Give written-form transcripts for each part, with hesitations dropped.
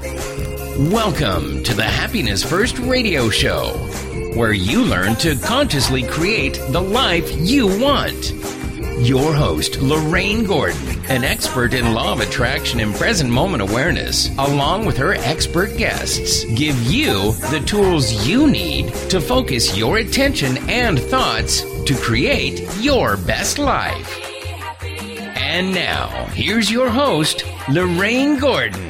Welcome to the Happiness First radio show, where you learn to consciously create the life you want. Your host, Lorraine Gordon, an expert in law of attraction and present moment awareness, along with her expert guests, give you the tools you need to focus your attention and thoughts to create your best life. And now, here's your host, Lorraine Gordon.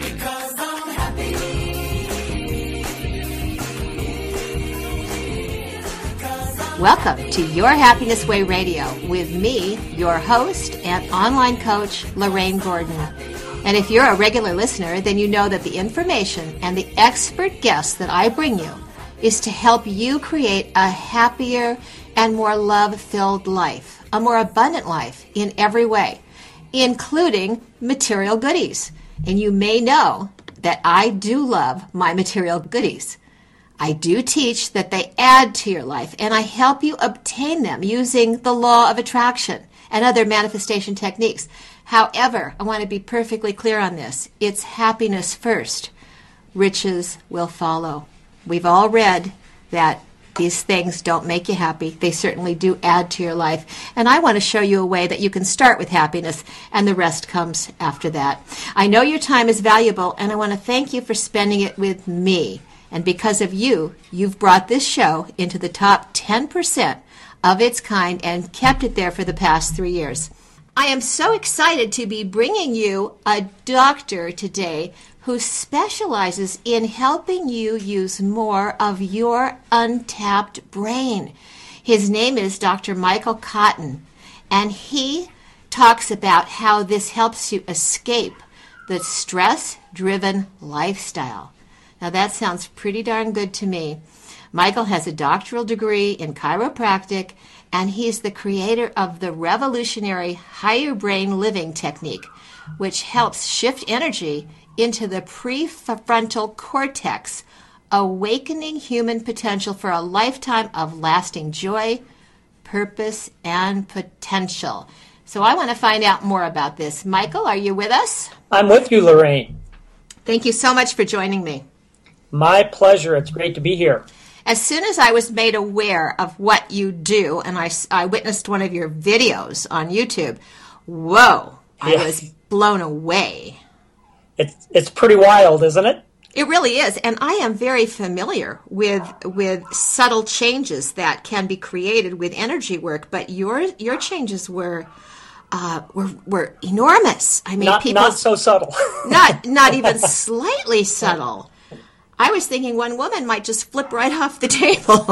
Welcome to Your Happiness Way Radio with me, your host and online coach, Lorraine Gordon. And if you're a regular listener, then you know that the information and the expert guests that I bring you is to help you create a happier and more love-filled life, a more abundant life in every way, including material goodies. And you may know that I do love my material goodies. I do teach that they add to your life, and I help you obtain them using the law of attraction and other manifestation techniques. However, I want to be perfectly clear on this. It's happiness first. Riches will follow. We've all read that these things don't make you happy. They certainly do add to your life. And I want to show you a way that you can start with happiness, and the rest comes after that. I know your time is valuable, and I want to thank you for spending it with me. And because of you, you've brought this show into the top 10% of its kind and kept it there for the past 3 years. I am so excited to be bringing you a doctor today who specializes in helping you use more of your untapped brain. His name is Dr. Michael Cotton, and he talks about how this helps you escape the stress-driven lifestyle. Now that sounds pretty darn good to me. Michael has a doctoral degree in chiropractic, and he's the creator of the revolutionary higher brain living technique, which helps shift energy into the prefrontal cortex, awakening human potential for a lifetime of lasting joy, purpose, and potential. So I want to find out more about this. Michael, are you with us? I'm with you, Lorraine. Thank you so much for joining me. My pleasure. It's great to be here. As soon as I was made aware of what you do, and I witnessed one of your videos on YouTube, whoa, I was blown away. It's pretty wild, isn't it? It really is, and I am very familiar with subtle changes that can be created with energy work, but your changes were enormous. I mean, not so subtle. not even slightly subtle. I was thinking one woman might just flip right off the table.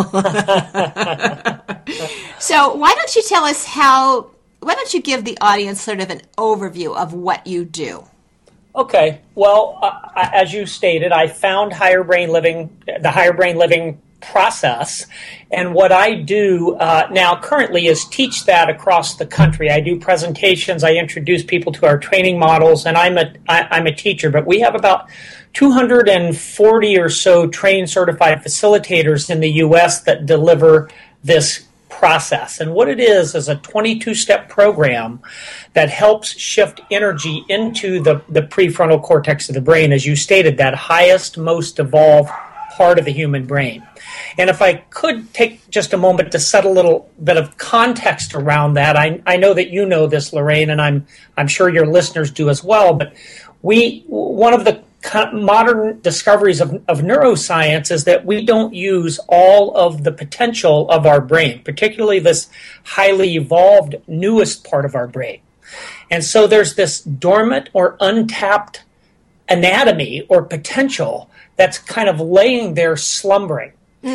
So why don't you tell us why don't you give the audience sort of an overview of what you do? Okay. Well, as you stated, I found the higher brain living process. And what I do now currently is teach that across the country. I do presentations. I introduce people to our training models, and I'm a teacher. But we have about 240 or so trained certified facilitators in the U.S. that deliver this process. And what it is a 22-step program that helps shift energy into the prefrontal cortex of the brain, as you stated, that highest, most evolved part of the human brain. And if I could take just a moment to set a little bit of context around that, I know that you know this, Lorraine, and I'm sure your listeners do as well, but one of the modern discoveries of neuroscience is that we don't use all of the potential of our brain, particularly this highly evolved, newest part of our brain. And so there's this dormant or untapped anatomy or potential that's kind of laying there slumbering.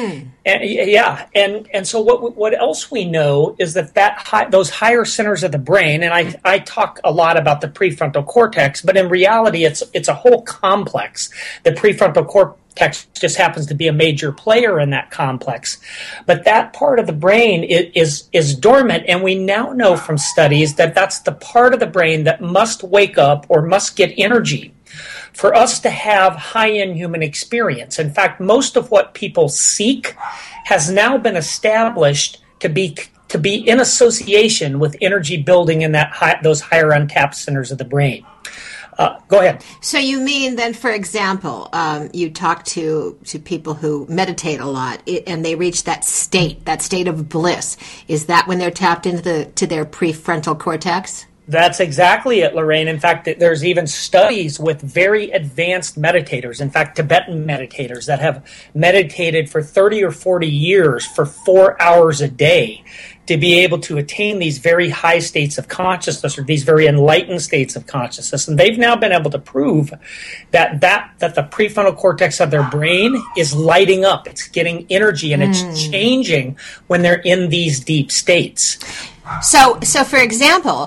And so what else we know is that those higher centers of the brain, and I talk a lot about the prefrontal cortex, but in reality it's a whole complex. The prefrontal cortex just happens to be a major player in that complex, but that part of the brain is dormant, and we now know from studies that that's the part of the brain that must wake up or must get energy for us to have high-end human experience. In fact, most of what people seek has now been established to be in association with energy building in those higher untapped centers of the brain. Go ahead. So you mean then, for example, you talk to people who meditate a lot, and they reach that state of bliss. Is that when they're tapped into their prefrontal cortex? That's exactly it, Lorraine. In fact, there's even studies with very advanced meditators, in fact, Tibetan meditators that have meditated for 30 or 40 years for 4 hours a day to be able to attain these very high states of consciousness, or these very enlightened states of consciousness. And they've now been able to prove that the prefrontal cortex of their brain is lighting up. It's getting energy, and it's changing when they're in these deep states. So for example,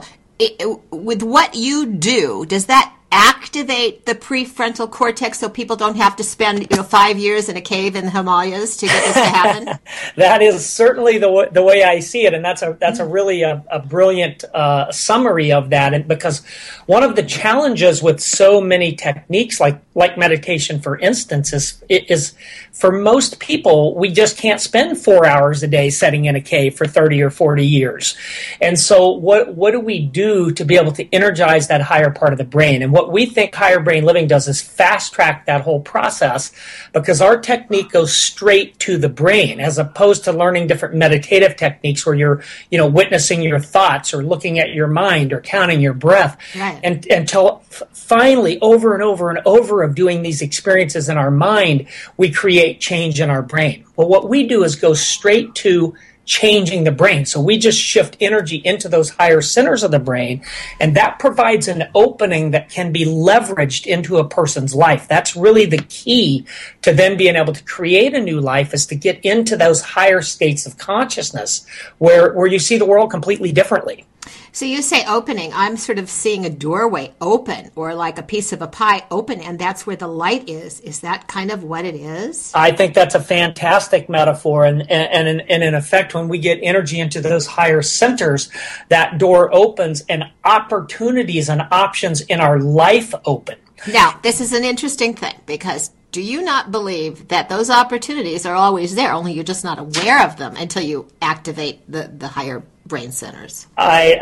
with what you do, does that activate the prefrontal cortex so people don't have to spend 5 years in a cave in the Himalayas to get this to happen? That is certainly the way I see it, and that's a really a brilliant summary of that. And because one of the challenges with so many techniques like meditation, for instance, is for most people, we just can't spend 4 hours a day sitting in a cave for 30 or 40 years. And so what do we do to be able to energize that higher part of the brain? And what we think Higher Brain Living does is fast track that whole process, because our technique goes straight to the brain, as opposed to learning different meditative techniques where you're, witnessing your thoughts or looking at your mind or counting your breath. Right. And until finally, over and over and over of doing these experiences in our mind, we create change in our brain. Well, what we do is go straight to changing the brain. So we just shift energy into those higher centers of the brain, and that provides an opening that can be leveraged into a person's life. That's really the key to then being able to create a new life, is to get into those higher states of consciousness where you see the world completely differently. So you say opening. I'm sort of seeing a doorway open, or like a piece of a pie open, and that's where the light is. Is that kind of what it is? I think that's a fantastic metaphor. And in effect, when we get energy into those higher centers, that door opens and opportunities and options in our life open. Now, this is an interesting thing, because do you not believe that those opportunities are always there, only you're just not aware of them until you activate the higher brain centers? I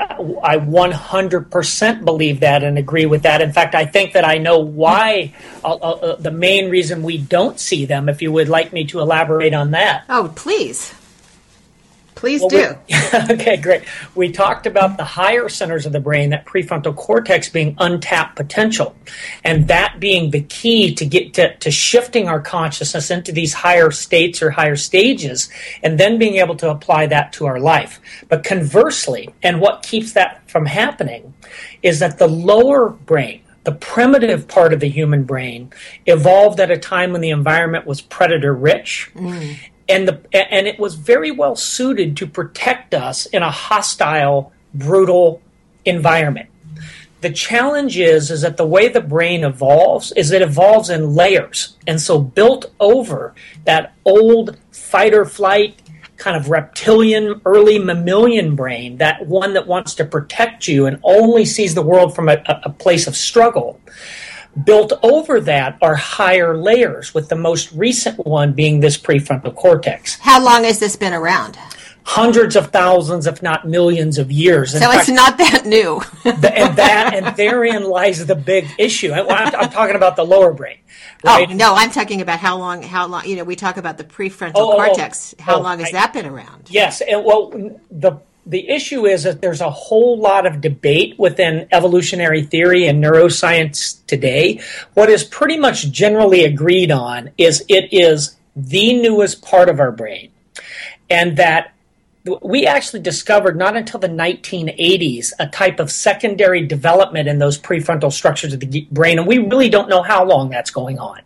100% believe that and agree with that. In fact, I think that I know why, the main reason we don't see them, if you would like me to elaborate on that. Oh, please. Please do. Okay, great. We talked about the higher centers of the brain, that prefrontal cortex being untapped potential, and that being the key to get to shifting our consciousness into these higher states or higher stages, and then being able to apply that to our life. But conversely, and what keeps that from happening, is that the lower brain, the primitive part of the human brain, evolved at a time when the environment was predator-rich. And it was very well suited to protect us in a hostile, brutal environment. The challenge is that the way the brain evolves is it evolves in layers. And so built over that old fight-or-flight kind of reptilian, early mammalian brain, that one that wants to protect you and only sees the world from a place of struggle, built over that are higher layers, with the most recent one being this prefrontal cortex. How long has this been around? Hundreds of thousands, if not millions of years. So it's not that new. and therein lies the big issue. I'm talking about the lower brain. Right? Oh, no, I'm talking about how long, we talk about the prefrontal cortex. How long has that been around? Yes. And the issue is that there's a whole lot of debate within evolutionary theory and neuroscience today. What is pretty much generally agreed on is it is the newest part of our brain, and that we actually discovered not until the 1980s a type of secondary development in those prefrontal structures of the brain, and we really don't know how long that's going on.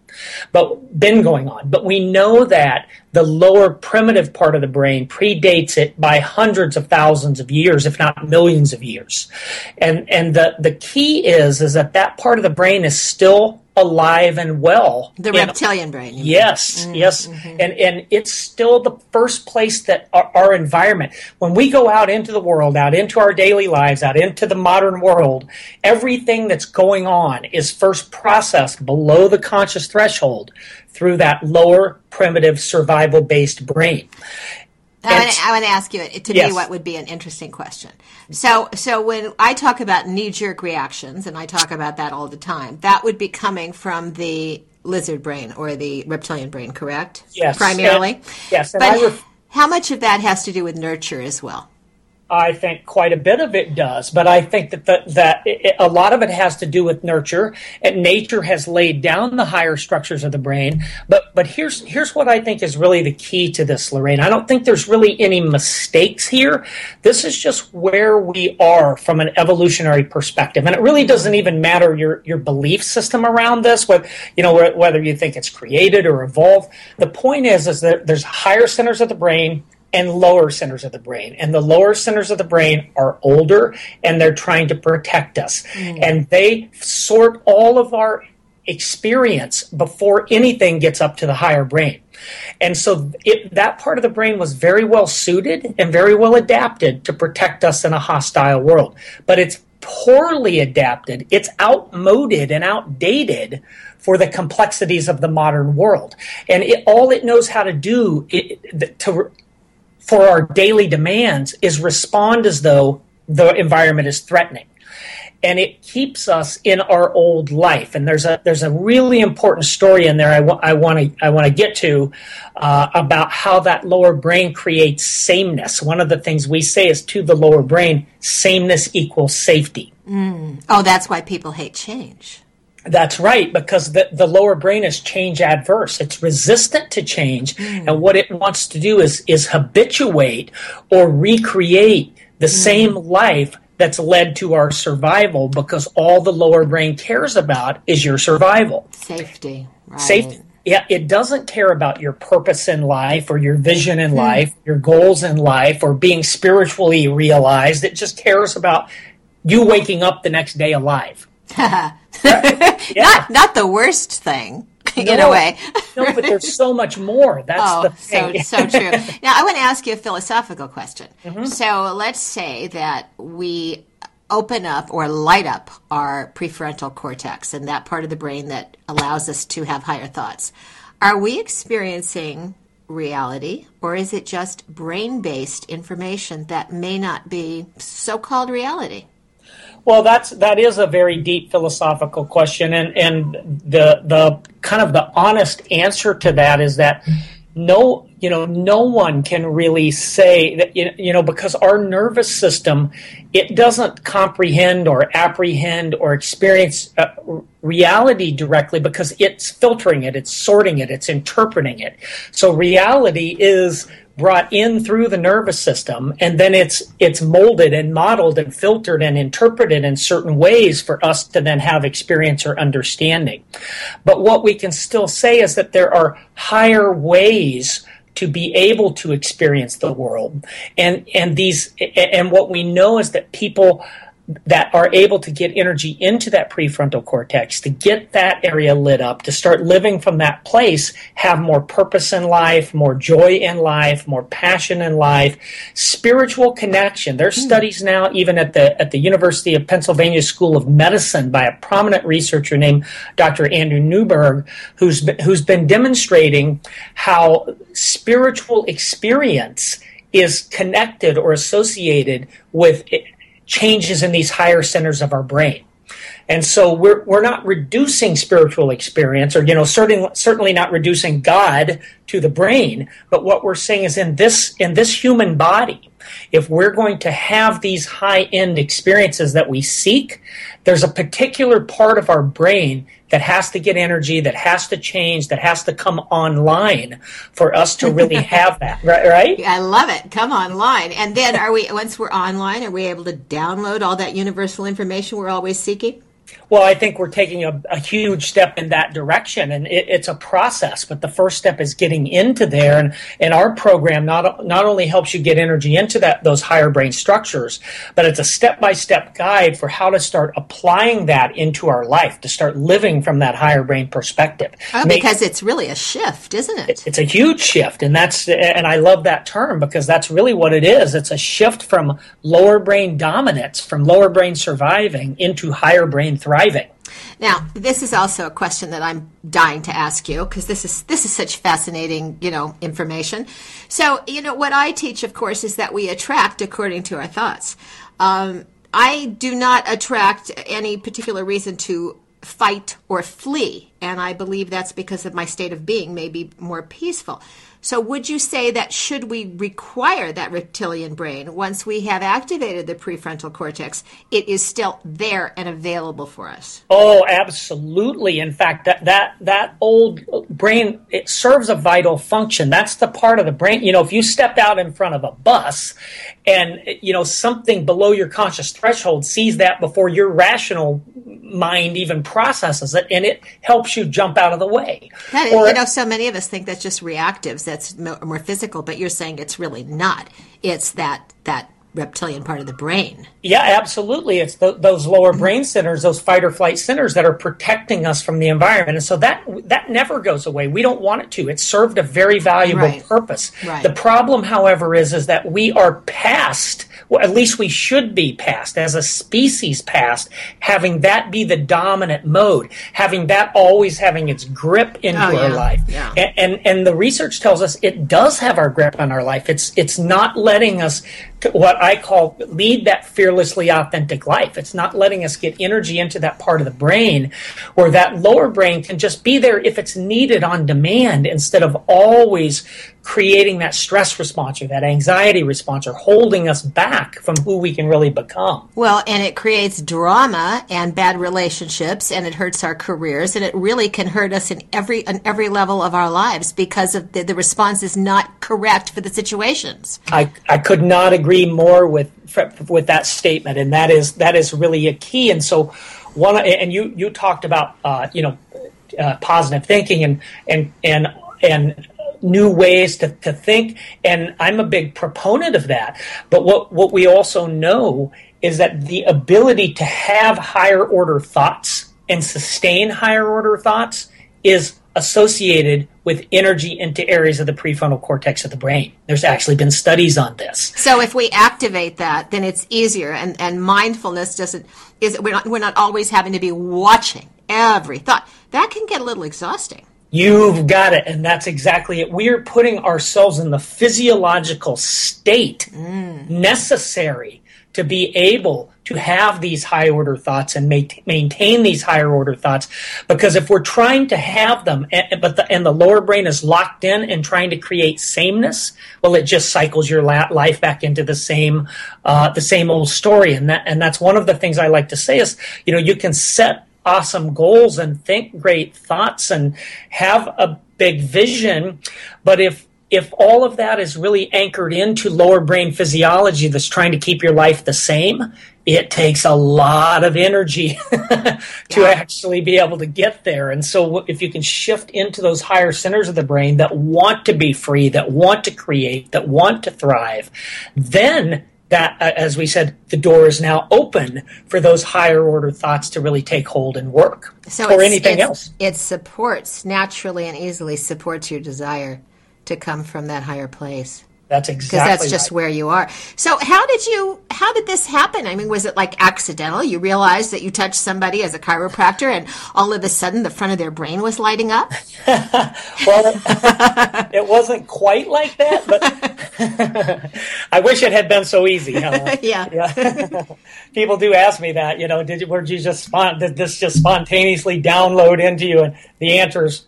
But we know that the lower primitive part of the brain predates it by hundreds of thousands of years, if not millions of years. And the key is that part of the brain is still alive and well. The reptilian brain. Yes, yes. Mm-hmm. And it's still the first place that our environment, when we go out into the world, out into our daily lives, out into the modern world, everything that's going on is first processed below the conscious threshold through that lower primitive survival-based brain. I want to ask you, to Yes. me, what would be an interesting question. So when I talk about knee-jerk reactions, and I talk about that all the time, that would be coming from the lizard brain or the reptilian brain, correct? Yes. Primarily? Yes. And But how much of that has to do with nurture as well? I think quite a bit of it does, but I think that a lot of it has to do with nurture, and nature has laid down the higher structures of the brain. But here's what I think is really the key to this, Lorraine. I don't think there's really any mistakes here. This is just where we are from an evolutionary perspective, and it really doesn't even matter your belief system around this, whether you think it's created or evolved. The point is that there's higher centers of the brain and lower centers of the brain. And the lower centers of the brain are older, and they're trying to protect us. And they sort all of our experience before anything gets up to the higher brain. And so that part of the brain was very well suited and very well adapted to protect us in a hostile world. But it's poorly adapted. It's outmoded and outdated for the complexities of the modern world. And all it knows how to do for our daily demands is respond as though the environment is threatening. And it keeps us in our old life. And there's a really important story in there I want to get to about how that lower brain creates sameness. One of the things we say is to the lower brain, sameness equals safety. Oh, that's why people hate change. That's right, because the lower brain is change adverse. It's resistant to change, and what it wants to do is habituate or recreate the same life that's led to our survival, because all the lower brain cares about is your survival. Safety, right. Safety. Yeah, it doesn't care about your purpose in life or your vision in life, your goals in life, or being spiritually realized. It just cares about you waking up the next day alive. Not the worst thing, in a way. No, but there's so much more. That's the thing. So true. Now, I want to ask you a philosophical question. So let's say that we open up or light up our prefrontal cortex and that part of the brain that allows us to have higher thoughts. Are we experiencing reality, or is it just brain-based information that may not be so-called reality? Well, that is a very deep philosophical question, and the kind of the honest answer to that is that no one can really say that, because our nervous system, it doesn't comprehend or apprehend or experience reality directly, because it's filtering it, it's sorting it, it's interpreting it. So reality is brought in through the nervous system, and then it's molded and modeled and filtered and interpreted in certain ways for us to then have experience or understanding. But what we can still say is that there are higher ways to be able to experience the world, and what we know is that people that are able to get energy into that prefrontal cortex, to get that area lit up, to start living from that place, have more purpose in life, more joy in life, more passion in life, spiritual connection. There's studies now, even at the University of Pennsylvania School of Medicine, by a prominent researcher named Dr. Andrew Newberg, who's been demonstrating how spiritual experience is connected or associated with changes in these higher centers of our brain. And so we're not reducing spiritual experience, or certainly not reducing God to the brain, but what we're saying is in this human body, if we're going to have these high-end experiences that we seek, there's a particular part of our brain that has to get energy, that has to change, that has to come online for us to really have that, right? I love it. Come online. And then once we're online, are we able to download all that universal information we're always seeking? Well, I think we're taking a huge step in that direction, and it's a process, but the first step is getting into there, and our program not only helps you get energy into those higher brain structures, but it's a step-by-step guide for how to start applying that into our life, to start living from that higher brain perspective. Oh, because it's really a shift, isn't it? It's a huge shift, and I love that term, because that's really what it is. It's a shift from lower brain dominance, from lower brain surviving, into higher brain thriving. Now, this is also a question that I'm dying to ask you because this is such fascinating, information. So, what I teach, of course, is that we attract according to our thoughts. I do not attract any particular reason to fight or flee, and I believe that's because of my state of being may be more peaceful. So would you say that should we require that reptilian brain once we have activated the prefrontal cortex, it is still there and available for us? Oh, absolutely. In fact, that old brain, it serves a vital function. That's the part of the brain. If you stepped out in front of a bus and, something below your conscious threshold sees that before your rational mind even processes it, and it helps you jump out of the way. So many of us think that's just reactive, that's more physical, but you're saying it's really not. It's that reptilian part of the brain. Yeah, absolutely. It's those lower brain centers, those fight or flight centers that are protecting us from the environment. And so that never goes away. We don't want it to. It served a very valuable purpose. Right. The problem, however, is that we are past, well, at least we should be past, as a species past, having that be the dominant mode, having that always having its grip into our life. Yeah. And the research tells us it does have our grip on our life. It's not letting us, what I call, lead that fearlessly authentic life. It's not letting us get energy into that part of the brain where that lower brain can just be there if it's needed on demand, instead of always creating that stress response or that anxiety response or holding us back from who we can really become. Well, and it creates drama and bad relationships, and it hurts our careers, and it really can hurt us on every level of our lives because of the response is not correct for the situations. I could not agree more with that statement, and that is really a key. And so you talked about positive thinking and new ways to think, and I'm a big proponent of that. But what we also know is that the ability to have higher order thoughts and sustain higher order thoughts is associated with energy into areas of the prefrontal cortex of the brain. There's actually been studies on this. So if we activate that, then it's easier, and mindfulness we're not always having to be watching every thought. That can get a little exhausting. You've got it, and that's exactly it. We are putting ourselves in the physiological state necessary to be able to have these high-order thoughts and maintain these higher-order thoughts. Because if we're trying to have them, and the lower brain is locked in and trying to create sameness, well, it just cycles your life back into the same old story. And that's one of the things I like to say is, you can set awesome goals and think great thoughts and have a big vision, but if all of that is really anchored into lower brain physiology that's trying to keep your life the same, it takes a lot of energy to actually be able to get there. And so if you can shift into those higher centers of the brain that want to be free, that want to create, that want to thrive, then that, as we said, the door is now open for those higher order thoughts to really take hold and work, or anything else. It naturally and easily supports your desire to come from that higher place. That's exactly because that's just where you are. So how did this happen? I mean, was it like accidental? You realized that you touched somebody as a chiropractor and all of a sudden the front of their brain was lighting up? Well, it wasn't quite like that, but I wish it had been so easy. Yeah. People do ask me that, did this just spontaneously download into you? And the answer is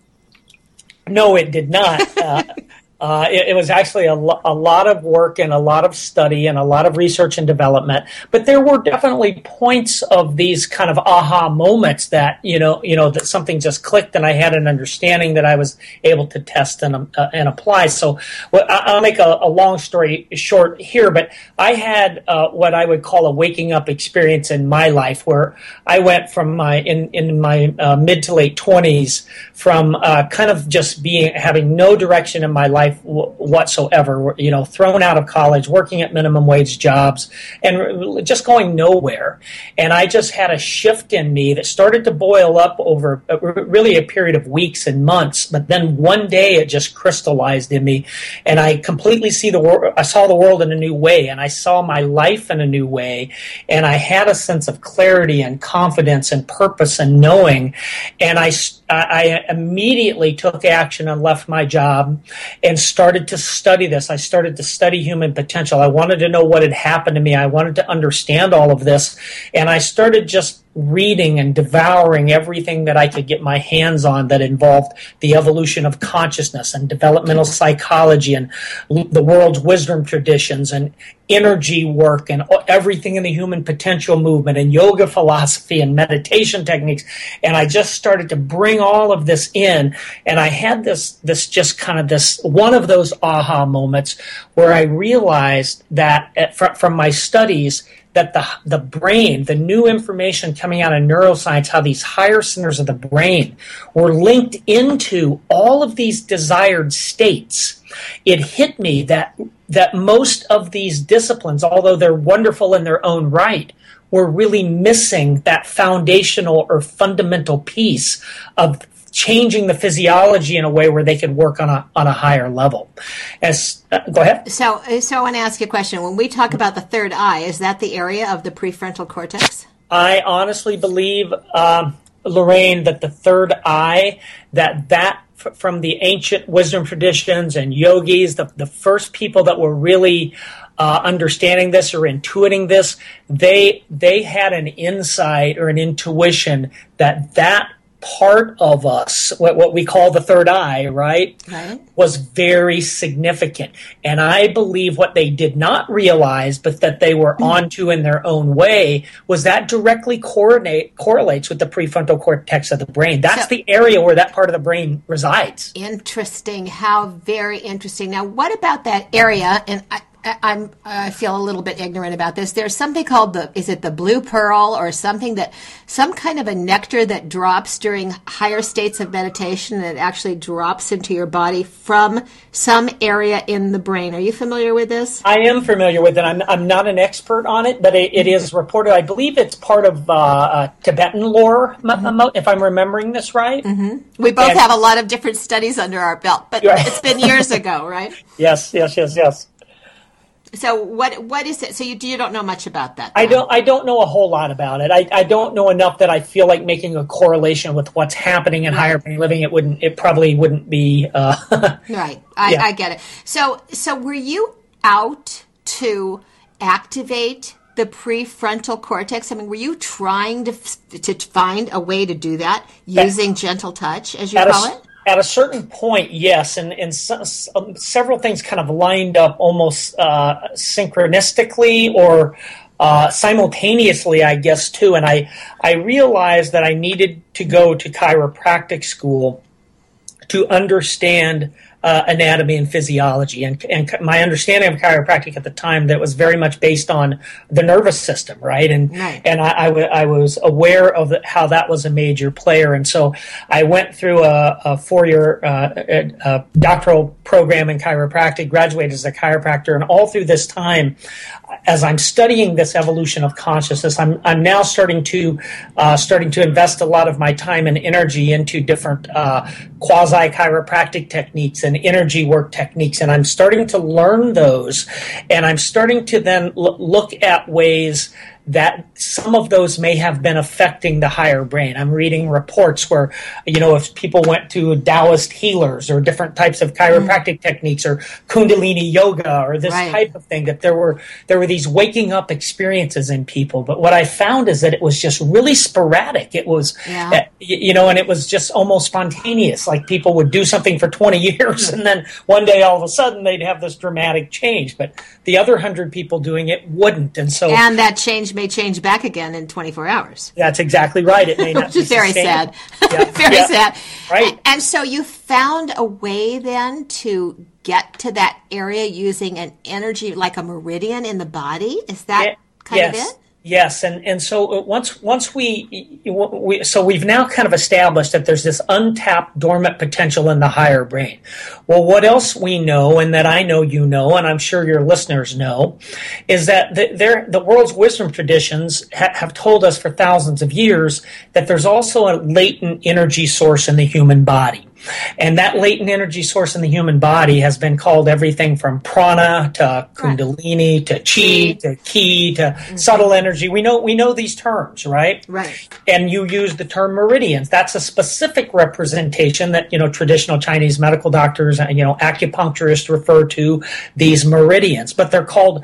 no, it did not. It was actually a lot of work and a lot of study and a lot of research and development. But there were definitely points of these kind of aha moments that, that something just clicked and I had an understanding that I was able to test and apply. So I'll make a long story short here, but I had what I would call a waking up experience in my life where I went from in my mid to late 20s from kind of just having no direction in my life life whatsoever. Thrown out of college, working at minimum wage jobs, and just going nowhere. And I just had a shift in me that started to boil up over really a period of weeks and months. But then one day it just crystallized in me, and I completely I saw the world in a new way, and I saw my life in a new way, and I had a sense of clarity and confidence and purpose and knowing. And I immediately took action and left my job and started to study this. I started to study human potential. I wanted to know what had happened to me. I wanted to understand all of this. And I started just reading and devouring everything that I could get my hands on that involved the evolution of consciousness and developmental psychology and the world's wisdom traditions and energy work and everything in the human potential movement and yoga philosophy and meditation techniques. And I just started to bring all of this in. And I had this one of those aha moments where I realized that from my studies that the brain, the new information coming out of neuroscience, how these higher centers of the brain were linked into all of these desired states. It hit me that most of these disciplines, although they're wonderful in their own right, were really missing that foundational or fundamental piece of changing the physiology in a way where they could work on a higher level. Go ahead. So I want to ask you a question. When we talk about the third eye, is that the area of the prefrontal cortex? I honestly believe, Lorraine, that the third eye, that from the ancient wisdom traditions and yogis, the first people that were really understanding this or intuiting this, they had an insight or an intuition that part of us, what we call the third eye, right, was very significant. And I believe what they did not realize, but that they were onto in their own way, was that directly correlates with the prefrontal cortex of the brain. That's the area where that part of the brain resides. Interesting. How very interesting. Now, what about that area? And I feel a little bit ignorant about this. There's something called is it the blue pearl or some kind of a nectar that drops during higher states of meditation that actually drops into your body from some area in the brain. Are you familiar with this? I am familiar with it. I'm not an expert on it, but it is reported. I believe it's part of Tibetan lore, if I'm remembering this right. Mm-hmm. We both have a lot of different studies under our belt, but it's been years ago, right? Yes. So what is it? So you don't know much about that? I don't know a whole lot about it. I don't know enough that I feel like making a correlation with what's happening in higher brain living. It probably wouldn't be right. I get it. So were you out to activate the prefrontal cortex? I mean, were you trying to find a way to do that using gentle touch, as you call it? At a certain point, yes, and several things kind of lined up almost synchronistically or simultaneously, I guess, too. And I realized that I needed to go to chiropractic school to understand anatomy and physiology. And my understanding of chiropractic at the time, that was very much based on the nervous system, right? And I was aware of how that was a major player. And so I went through a 4-year doctoral program in chiropractic, graduated as a chiropractor, and all through this time, as I'm studying this evolution of consciousness, I'm now starting to invest a lot of my time and energy into different quasi chiropractic techniques and energy work techniques, and I'm starting to learn those, and I'm starting to then look at ways that some of those may have been affecting the higher brain. I'm reading reports where, if people went to Taoist healers or different types of chiropractic techniques or Kundalini yoga or this type of thing, that there were these waking up experiences in people. But what I found is that it was just really sporadic. It was, and it was just almost spontaneous. Like people would do something for 20 years and then one day all of a sudden they'd have this dramatic change. But the other 100 people doing it wouldn't. And that change may change back again in 24 hours. That's exactly right. It may not be very sad. Yeah. Very sad. Right. And so you found a way then to get to that area using an energy like a meridian in the body? Is that kind of it? Yes, and so once we've now kind of established that there's this untapped dormant potential in the higher brain. Well, what else we know, and that I know you know, and I'm sure your listeners know, is that the world's wisdom traditions have told us for thousands of years that there's also a latent energy source in the human body. And that latent energy source in the human body has been called everything from prana to kundalini to chi to ki to subtle energy. We know these terms, right? Right. And you use the term meridians. That's a specific representation that, traditional Chinese medical doctors, acupuncturists refer to these meridians, but they're called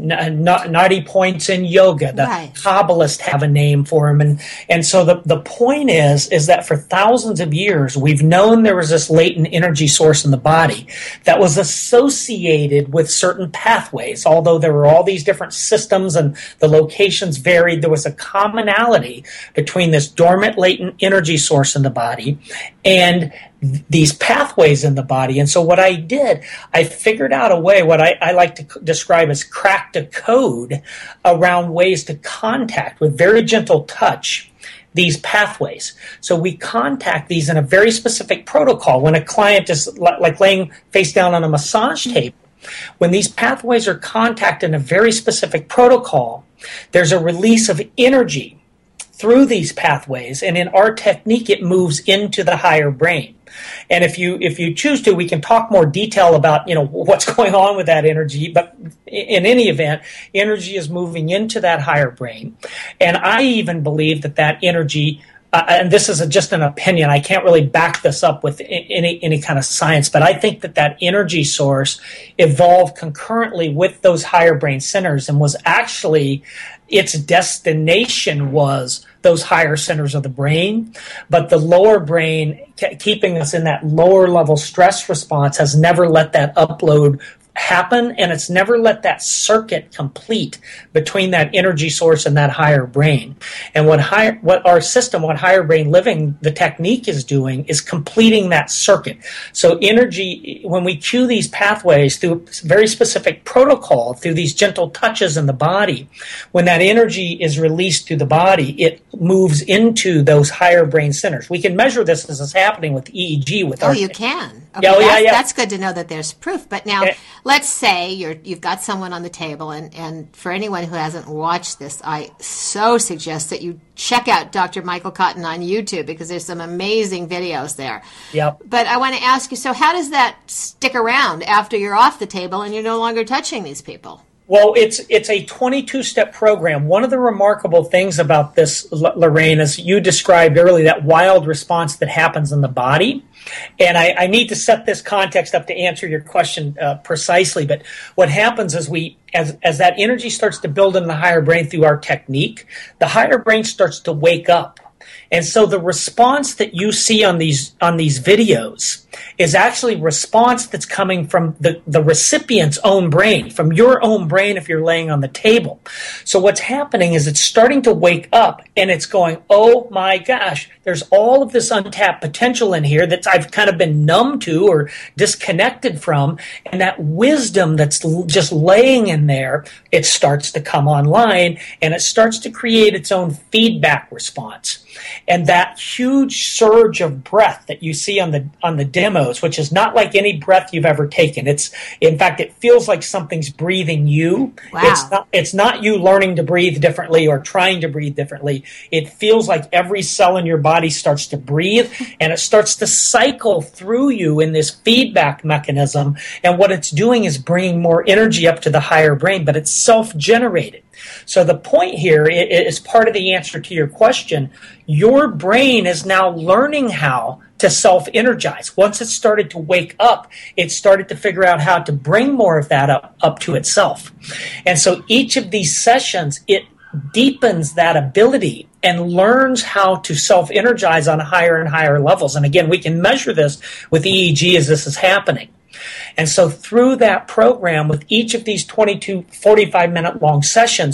nadi points in yoga. The Kabbalists have a name for them. And so the point is that for thousands of years, we've known there was this latent energy source in the body that was associated with certain pathways. Although there were all these different systems and the locations varied, there was a commonality between this dormant latent energy source in the body and these pathways in the body. And so what I did, I figured out a way, what I like to describe as cracked a code around ways to contact with very gentle touch these pathways. So we contact these in a very specific protocol. When a client is like laying face down on a massage table, when these pathways are contacted in a very specific protocol, there's a release of energy through these pathways, and in our technique, it moves into the higher brain. And if you choose to, we can talk more detail about what's going on with that energy. But in any event, energy is moving into that higher brain, and I even believe that energy. And this is just an opinion. I can't really back this up with any kind of science, but I think that energy source evolved concurrently with those higher brain centers and was actually its destination was those higher centers of the brain. But the lower brain, keeping us in that lower level stress response, has never let that upload happen, and it's never let that circuit complete between that energy source and that higher brain. And what higher brain living, the technique is doing is completing that circuit. So energy, when we cue these pathways through very specific protocol, through these gentle touches in the body, when that energy is released through the body, it moves into those higher brain centers. We can measure this as is happening with EEG. You can. Okay, that's good to know that there's proof. But now, let's say you've got someone on the table, and for anyone who hasn't watched this, I so suggest that you check out Dr. Michael Cotton on YouTube, because there's some amazing videos there. Yep. But I want to ask you, so how does that stick around after you're off the table and you're no longer touching these people? Well, it's a 22-step program. One of the remarkable things about this, Lorraine, as you described earlier, that wild response that happens in the body. And I need to set this context up to answer your question precisely. But what happens is as that energy starts to build in the higher brain through our technique, the higher brain starts to wake up. And so the response that you see on these videos is actually response that's coming from the recipient's own brain, from your own brain if you're laying on the table. So what's happening is it's starting to wake up, and it's going, oh my gosh, there's all of this untapped potential in here that I've kind of been numb to or disconnected from, and that wisdom that's just laying in there, it starts to come online, and it starts to create its own feedback response. And that huge surge of breath that you see on the demos, which is not like any breath you've ever taken. In fact, it feels like something's breathing you. Wow. It's not you learning to breathe differently or trying to breathe differently. It feels like every cell in your body starts to breathe, and it starts to cycle through you in this feedback mechanism. And what it's doing is bringing more energy up to the higher brain, but it's self-generated. So the point here is part of the answer to your question. Your brain is now learning how to self-energize. Once it started to wake up, it started to figure out how to bring more of that up to itself. And so each of these sessions, it deepens that ability and learns how to self-energize on higher and higher levels. And again, we can measure this with EEG as this is happening. And so through that program, with each of these 22 45-minute long sessions,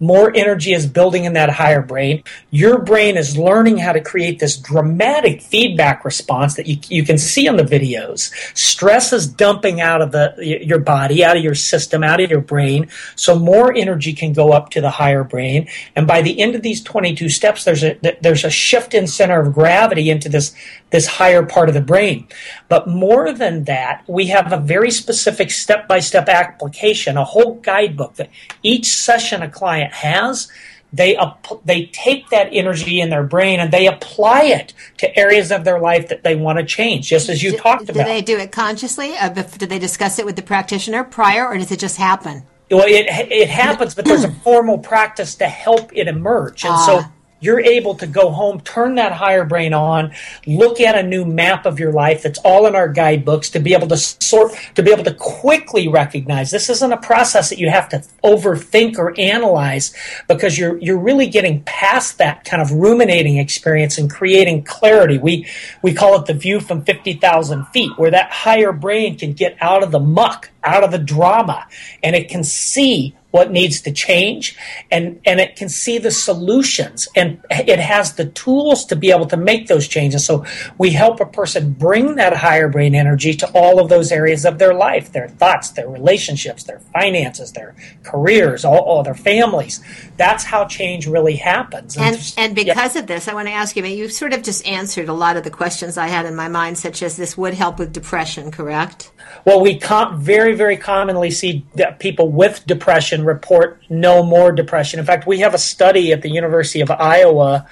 more energy is building in that higher brain. Your brain is learning how to create this dramatic feedback response that you can see on the videos. Stress is dumping out of your body, out of your system, out of your brain, so more energy can go up to the higher brain. And by the end of these 22 steps, there's a shift in center of gravity into this higher part of the brain. But more than that, we have a very specific step-by-step application, a whole guidebook that each session a client has. They take that energy in their brain and they apply it to areas of their life that they want to change, just as you talked about. Do they do it consciously? Do they discuss it with the practitioner prior, or does it just happen? Well, it happens, but there's a formal practice to help it emerge. And so you're able to go home, turn that higher brain on, look at a new map of your life that's all in our guidebooks to be able to quickly recognize. This isn't a process that you have to overthink or analyze, because you're really getting past that kind of ruminating experience and creating clarity. We call it the view from 50,000 feet, where that higher brain can get out of the muck, out of the drama, and it can see what needs to change, and it can see the solutions, and it has the tools to be able to make those changes. So we help a person bring that higher brain energy to all of those areas of their life, their thoughts, their relationships, their finances, their careers, all their families. That's how change really happens. And because of this, I want to ask you, you sort of just answered a lot of the questions I had in my mind, such as this would help with depression, correct? Well, we very, very commonly see that people with depression report no more depression. In fact, we have a study at the University of Iowa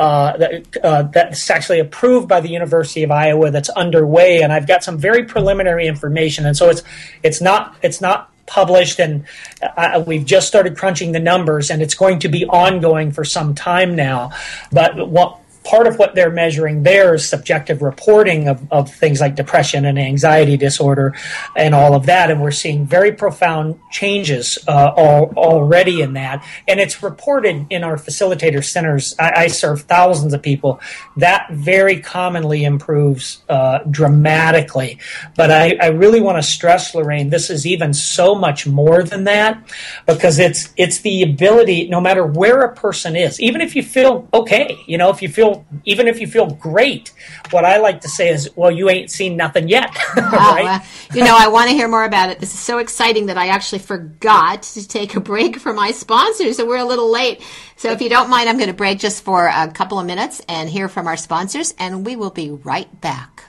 that's actually approved by the University of Iowa that's underway, and I've got some very preliminary information. And so it's not published, and we've just started crunching the numbers, and it's going to be ongoing for some time now. But part of what they're measuring there is subjective reporting of things like depression and anxiety disorder and all of that. And we're seeing very profound changes already in that. And it's reported in our facilitator centers. I serve thousands of people. That very commonly improves dramatically. But I really want to stress, Lorraine, this is even so much more than that, because it's the ability, no matter where a person is, even if you feel okay, even if you feel great, what I like to say is, well, you ain't seen nothing yet. Right? I want to hear more about it. This is so exciting that I actually forgot to take a break for my sponsors, so we're a little late. So if you don't mind, I'm going to break just for a couple of minutes and hear from our sponsors, and we will be right back.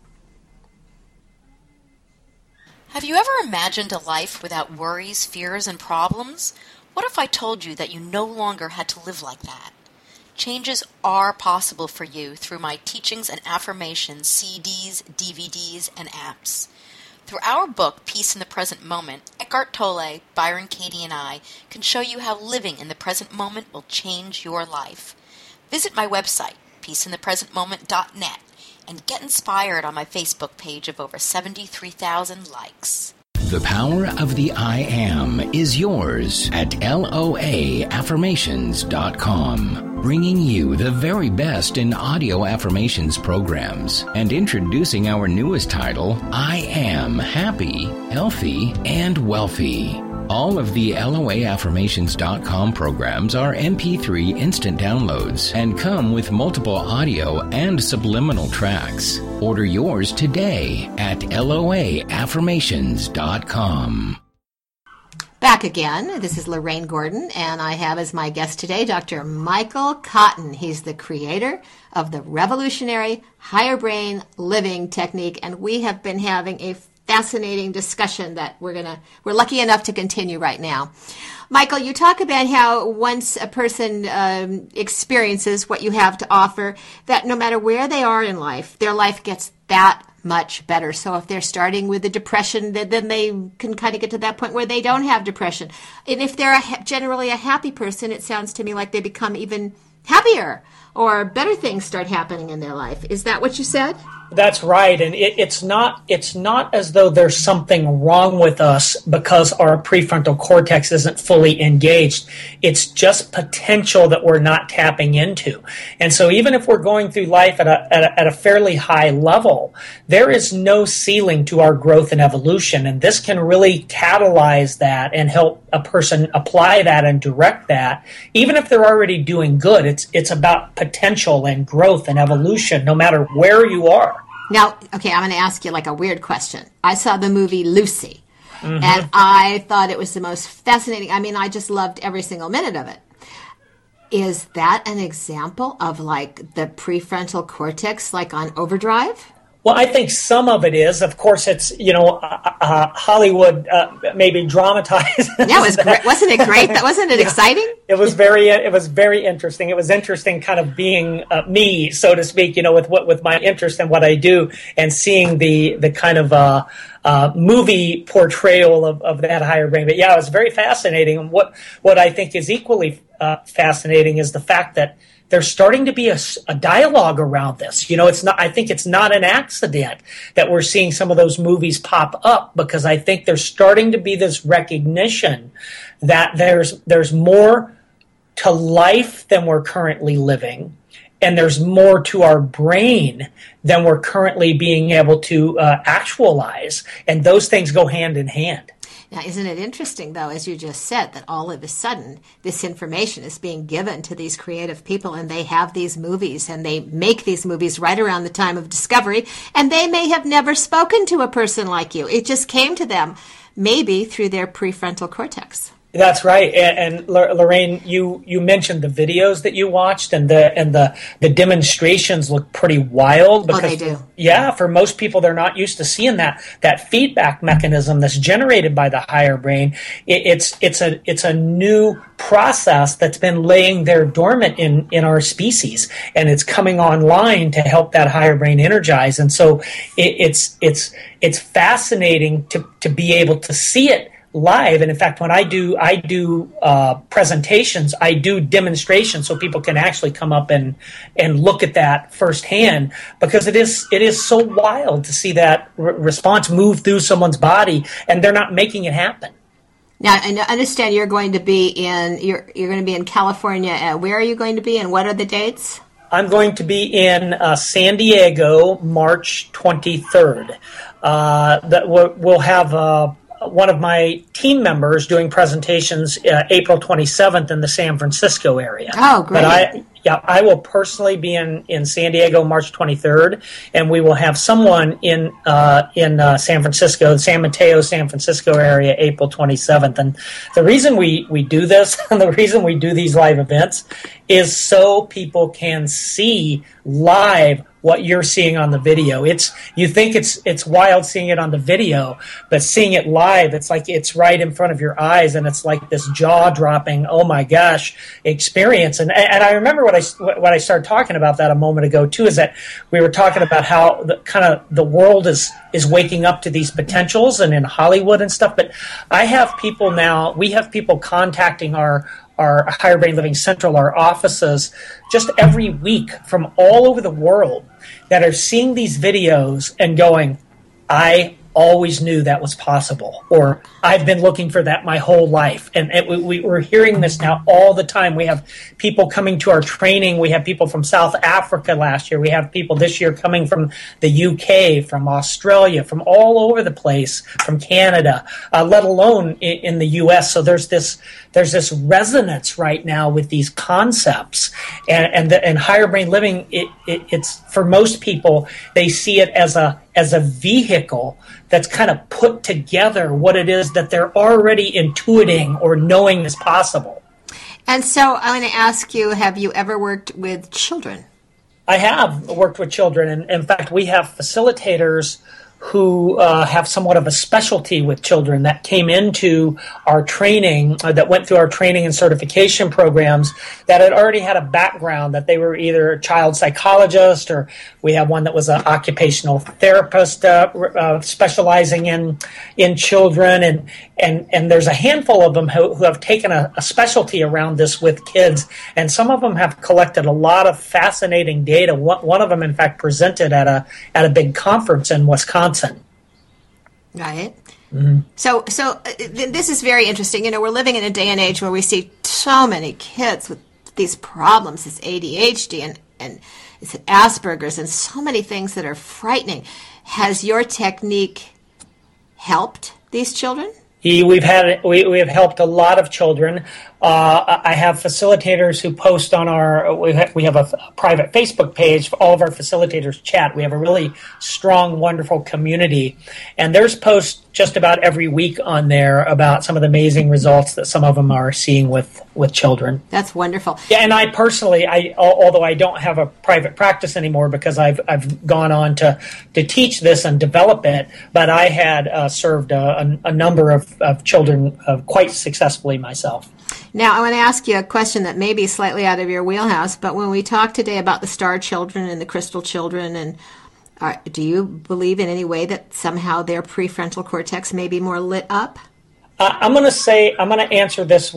Have you ever imagined a life without worries, fears, and problems? What if I told you that you no longer had to live like that? Changes are possible for you through my teachings and affirmations, CDs, DVDs, and apps. Through our book, Peace in the Present Moment, Eckhart Tolle, Byron Katie, and I can show you how living in the present moment will change your life. Visit my website, peaceinthepresentmoment.net, and get inspired on my Facebook page of over 73,000 likes. The power of the I Am is yours at LOAaffirmations.com, bringing you the very best in audio affirmations programs and introducing our newest title, I Am Happy, Healthy, and Wealthy. All of the LOAaffirmations.com programs are MP3 instant downloads and come with multiple audio and subliminal tracks. Order yours today at LOAaffirmations.com. Back again. This is Lorraine Gordon, and I have as my guest today Dr. Michael Cotton. He's the creator of the revolutionary higher brain living technique, and we have been having a fascinating discussion that we're lucky enough to continue right now. Michael, you talk about how once a person experiences what you have to offer, that no matter where they are in life, their life gets that much better. So if they're starting with a depression, then they can kind of get to that point where they don't have depression. And if they're generally a happy person, it sounds to me like they become even happier. or better things start happening in their life. Is that what you said? That's right, and it's not as though there's something wrong with us because our prefrontal cortex isn't fully engaged. It's just potential that we're not tapping into. And so even if we're going through life at a fairly high level, there is no ceiling to our growth and evolution, and this can really catalyze that and help a person apply that and direct that. Even if they're already doing good, it's about potential and growth and evolution no matter where you are. Now, okay, I'm going to ask you like a weird question. I saw the movie Lucy, and I thought it was the most fascinating. I mean, I just loved every single minute of it. Is that an example of like the prefrontal cortex, like on overdrive? Well, I think some of it is. Of course, it's, Hollywood maybe dramatized. Yeah, it was great. Wasn't it great? Wasn't it exciting? It was very interesting. It was interesting kind of being me, so to speak, with my interest in what I do and seeing the kind of movie portrayal of that higher brain. But yeah, it was very fascinating. And what I think is equally fascinating is the fact that there's starting to be a dialogue around this. It's not. I think it's not an accident that we're seeing some of those movies pop up, because I think there's starting to be this recognition that there's more to life than we're currently living, and there's more to our brain than we're currently being able to actualize, and those things go hand in hand. Now, isn't it interesting, though, as you just said, that all of a sudden this information is being given to these creative people, and they have these movies, and they make these movies right around the time of discovery, and they may have never spoken to a person like you. It just came to them, maybe through their prefrontal cortex. That's right, and Lorraine, you mentioned the videos that you watched, and the demonstrations look pretty wild. Because, they do. Yeah, for most people, they're not used to seeing that feedback mechanism that's generated by the higher brain. It's a new process that's been laying there dormant in our species, and it's coming online to help that higher brain energize. And so it's fascinating to be able to see it live. And in fact, when I do presentations, I do demonstrations so people can actually come up and look at that firsthand, because it is so wild to see that response move through someone's body, and they're not making it happen. Now, I understand you're going to be in California. Where are you going to be, and what are the dates? I'm going to be in San Diego, March 23rd. We'll have one of my team members doing presentations April 27th in the San Francisco area. Oh, great. But I will personally be in San Diego March 23rd, and we will have someone in San Francisco, San Mateo, San Francisco area, April 27th. And the reason we do this, and the reason we do these live events, is so people can see live what you're seeing on the video. You think it's wild seeing it on the video, but seeing it live, it's like it's right in front of your eyes, and it's like this jaw-dropping, oh my gosh, experience. And I remember what I started talking about that a moment ago too, is that we were talking about how the world is waking up to these potentials, and in Hollywood and stuff. But we have people contacting our Higher Brain Living Central, our offices, just every week from all over the world that are seeing these videos and going, I always knew that was possible, or I've been looking for that my whole life. And we're hearing this now all the time. We have people coming to our training. We have people from South Africa last year. We have people this year coming from the UK, from Australia, from all over the place, from Canada, let alone in the US. So there's this resonance right now with these concepts, and higher brain living. It's for most people, they see it as a vehicle that's kind of put together what it is that they're already intuiting or knowing is possible. And so I'm going to ask you, have you ever worked with children? I have worked with children, and in fact, we have facilitators who have somewhat of a specialty with children that came into our training, that went through our training and certification programs, that had already had a background, that they were either a child psychologist, or we have one that was an occupational therapist specializing in children, and there's a handful of them who have taken a specialty around this with kids, and some of them have collected a lot of fascinating data. One of them, in fact, presented at a big conference in Wisconsin. Right. Mm-hmm. So this is very interesting. We're living in a day and age where we see so many kids with these problems, this ADHD and it's Asperger's, and so many things that are frightening. Has your technique helped these children? We have helped a lot of children. I have facilitators who post on we have a private Facebook page. All of our facilitators chat. We have a really strong, wonderful community. And there's posts just about every week on there about some of the amazing results that some of them are seeing with children. That's wonderful. Yeah, and I personally, although I don't have a private practice anymore because I've gone on to teach this and develop it, but I had served a number of children quite successfully myself. Now, I want to ask you a question that may be slightly out of your wheelhouse, but when we talk today about the star children and the crystal children, and do you believe in any way that somehow their prefrontal cortex may be more lit up? I'm going to answer this.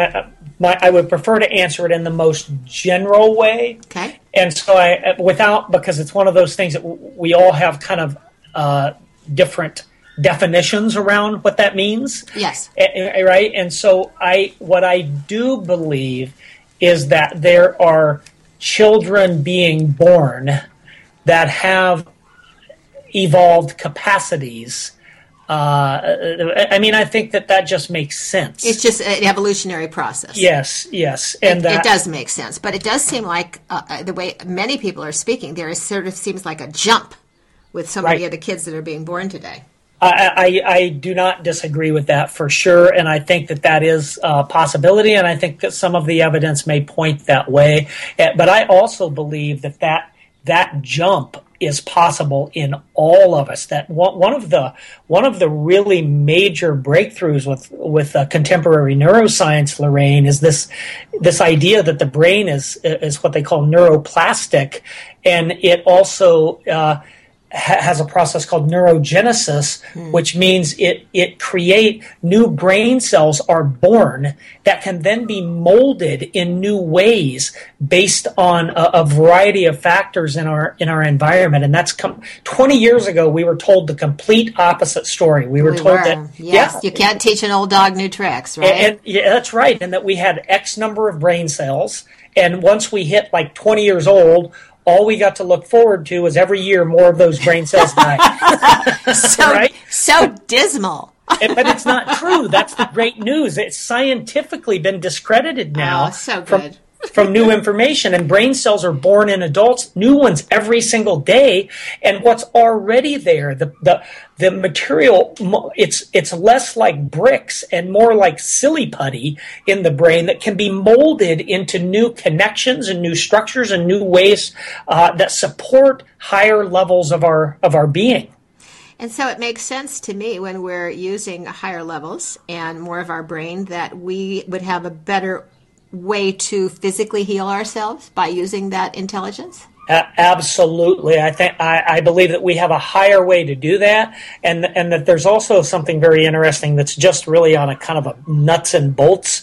I would prefer to answer it in the most general way. Okay. And so because it's one of those things that we all have kind of different definitions around what that means. Yes. Right? And so what I do believe is that there are children being born that have evolved capacities. I think that just makes sense. It's just an evolutionary process. Yes. And it does make sense. But it does seem like the way many people are speaking, there is sort of seems like a jump with so many of the kids that are being born today. I do not disagree with that for sure, and I think that is a possibility, and I think that some of the evidence may point that way. But I also believe that jump is possible in all of us. That one of the really major breakthroughs with contemporary neuroscience, Lorraine, is this idea that the brain is what they call neuroplastic, and it also has a process called neurogenesis, which means it create new brain cells are born that can then be molded in new ways based on a variety of factors in our environment. And that's 20 years ago, we were told the complete opposite story. We were told that you can't teach an old dog new tricks, right? And that's right. And that we had X number of brain cells, and once we hit like 20 years old, all we got to look forward to was every year more of those brain cells die. Right? So dismal. But it's not true. That's the great news. It's scientifically been discredited now. Oh, so good. From new information, and brain cells are born in adults, new ones every single day. And what's already there, the material, it's less like bricks and more like silly putty in the brain that can be molded into new connections and new structures and new ways that support higher levels of our being. And so it makes sense to me when we're using higher levels and more of our brain that we would have a better way to physically heal ourselves by using that intelligence? Absolutely. I believe that we have a higher way to do that, and that there's also something very interesting that's just really on a kind of a nuts and bolts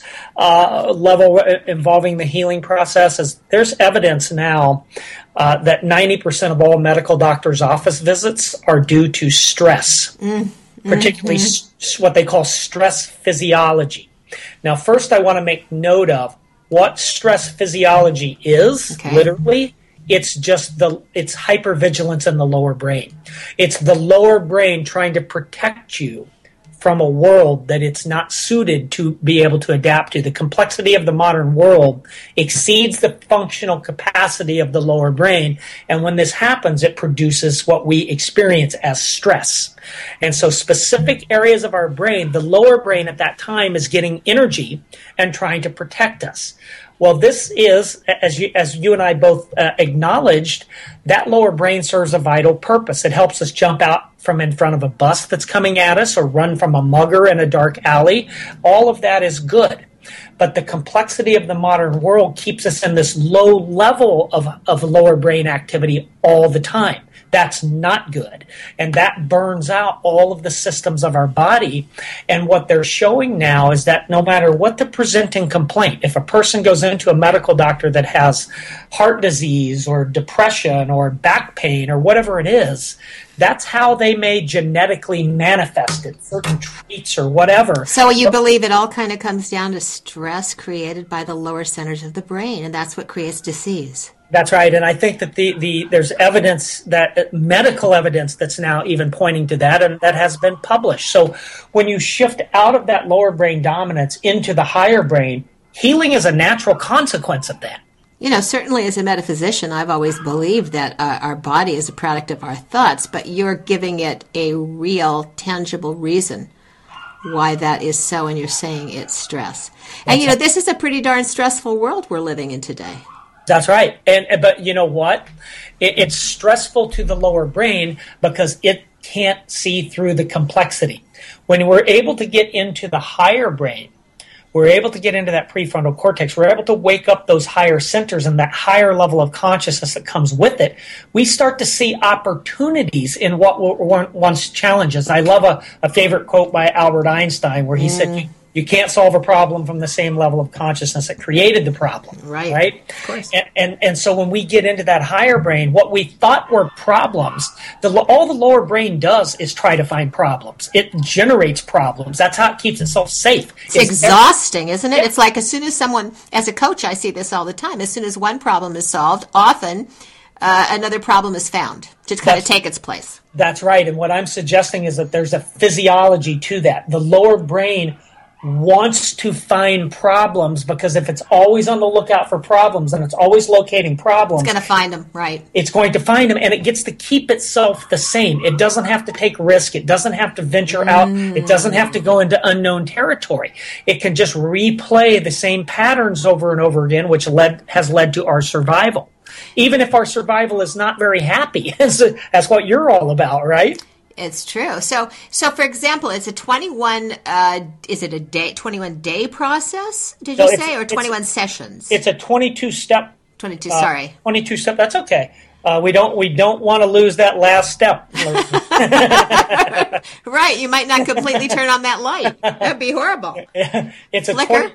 level involving the healing process. Is there's evidence now that 90% of all medical doctors' office visits are due to stress, particularly what they call stress physiology. Now, first I want to make note of what stress physiology is, literally. It's just it's hypervigilance in the lower brain. It's the lower brain trying to protect you from a world that it's not suited to be able to adapt to. The complexity of the modern world exceeds the functional capacity of the lower brain. And when this happens, it produces what we experience as stress. And so specific areas of our brain, the lower brain at that time is getting energy and trying to protect us. Well, this is, as you and I both acknowledged, that lower brain serves a vital purpose. It helps us jump out from in front of a bus that's coming at us or run from a mugger in a dark alley. All of that is good. But the complexity of the modern world keeps us in this low level of lower brain activity all the time. That's not good. And that burns out all of the systems of our body. And what they're showing now is that no matter what the presenting complaint, if a person goes into a medical doctor that has heart disease or depression or back pain or whatever it is, that's how they may genetically manifest it, certain traits or whatever. So you believe it all kind of comes down to stress created by the lower centers of the brain, and that's what creates disease. That's right, and I think that there's evidence, that medical evidence that's now even pointing to that, and that has been published. So when you shift out of that lower brain dominance into the higher brain, healing is a natural consequence of that. You know, certainly as a metaphysician, I've always believed that our body is a product of our thoughts, but you're giving it a real, tangible reason why that is so, and you're saying it's stress. And, you know, this is a pretty darn stressful world we're living in today. That's right. But you know what? It's stressful to the lower brain because it can't see through the complexity. When we're able to get into the higher brain, we're able to get into that prefrontal cortex, we're able to wake up those higher centers and that higher level of consciousness that comes with it, we start to see opportunities in what were once challenges. I love a favorite quote by Albert Einstein where he said, you can't solve a problem from the same level of consciousness that created the problem. Right? Of course. And so when we get into that higher brain, what we thought were problems, all the lower brain does is try to find problems. It generates problems. That's how it keeps itself safe. It's exhausting, isn't it? Yeah. It's like as soon as someone, as a coach, I see this all the time. As soon as one problem is solved, often another problem is found to kind of take its place. That's right. And what I'm suggesting is that there's a physiology to that. The lower brain wants to find problems because if it's always on the lookout for problems and it's always locating problems, it's going to find them, right? It's going to find them, and it gets to keep itself the same. It doesn't have to take risk. It doesn't have to venture out. It doesn't have to go into unknown territory. It can just replay the same patterns over and over again, which has led to our survival. Even if our survival is not very happy, that's what you're all about, right? It's true. So for example, it's a 21 day process, did you say, or 21 sessions? It's a 22-step. 22 step. That's okay. We don't want to lose that last step. Right. You might not completely turn on that light. That'd be horrible. It's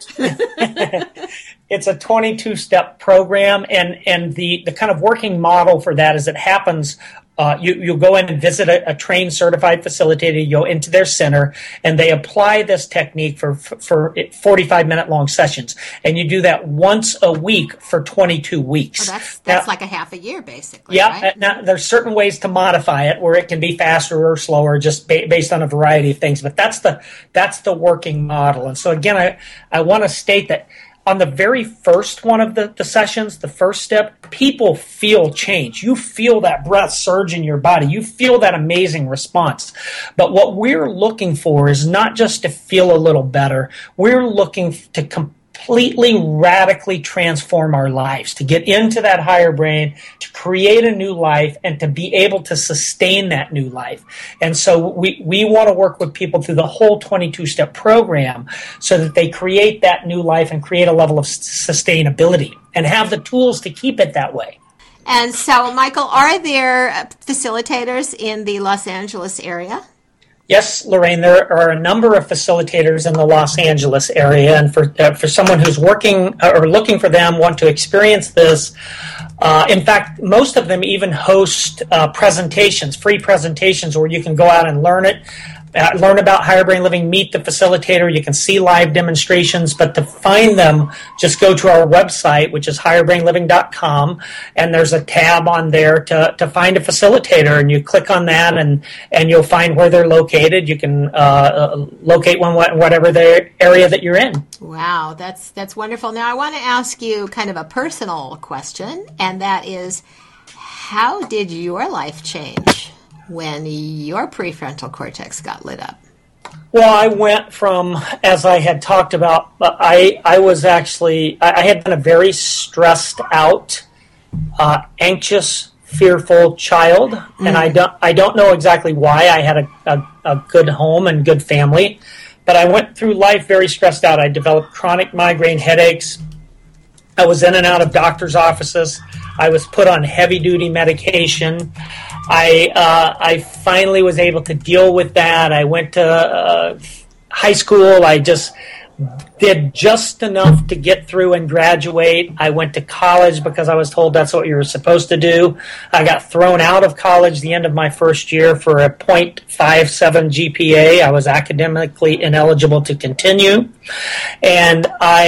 a 22-step program, and the kind of working model for that is it happens. You'll go in and visit a trained, certified facilitator. You go into their center, and they apply this technique for 45-minute long sessions. And you do that once a week for 22 weeks. Oh, that's like a half a year, basically. Yeah. Right? Now, there's certain ways to modify it where it can be faster or slower, just based on a variety of things. But that's the working model. And so again, I want to state that on the very first one of the sessions, the first step, people feel change. You feel that breath surge in your body. You feel that amazing response. But what we're looking for is not just to feel a little better. We're looking to completely, radically transform our lives, to get into that higher brain, to create a new life, and to be able to sustain that new life. And so we want to work with people through the whole 22-step program so that they create that new life and create a level of sustainability and have the tools to keep it that way. And so, Michael, are there facilitators in the Los Angeles area? Yes, Lorraine, there are a number of facilitators in the Los Angeles area, and for someone who's working or looking for them, want to experience this, in fact, most of them even host presentations, free presentations, where you can go out and learn it. Learn about higher brain living, meet the facilitator. You can see live demonstrations, but to find them, just go to our website, which is higherbrainliving.com, and there's a tab on there to find a facilitator, and you click on that, and you'll find where they're located. You can locate one, whatever the area that you're in. Wow, that's wonderful. Now, I want to ask you kind of a personal question, and that is, how did your life change when your prefrontal cortex got lit up? Well, I went from, as I had talked about, I had been a very stressed out, anxious, fearful child, and I don't know exactly why. I had a good home and good family, but I went through life very stressed out. I developed chronic migraine headaches. I was in and out of doctor's offices. I was put on heavy-duty medication. I finally was able to deal with that. I went to high school. I just did just enough to get through and graduate. I went to college because I was told that's what you were supposed to do. I got thrown out of college the end of my first year for a .57 GPA. I was academically ineligible to continue. And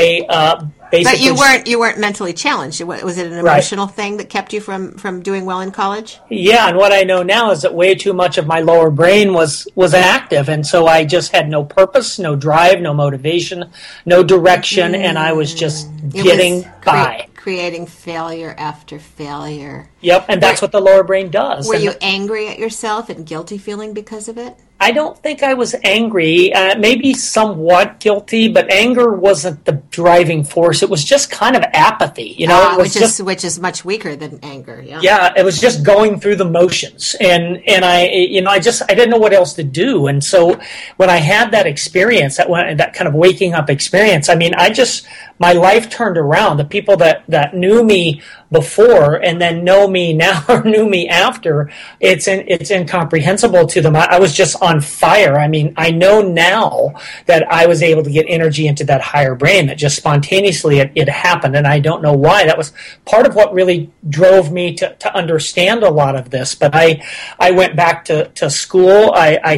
I basically... But you weren't mentally challenged. Was it an emotional thing that kept you from doing well in college? Yeah, and what I know now is that way too much of my lower brain was active, and so I just had no purpose, no drive, no motivation, no direction, and I was just getting by. Creating failure after failure. Yep, and that's what the lower brain does. Were you angry at yourself and guilty feeling because of it? I don't think I was angry, maybe somewhat guilty, but anger wasn't the driving force. It was just kind of apathy, you know. Which is much weaker than anger. Yeah. Yeah, it was just going through the motions, and I didn't know what else to do, and so when I had that experience, that kind of waking up experience, I mean, my life turned around. The people that knew me before and then know me now or knew me after, it's incomprehensible to them. I was just on fire. I mean, I know now that I was able to get energy into that higher brain, that just spontaneously it happened, and I don't know why. That was part of what really drove me to understand a lot of this. But I went back to school.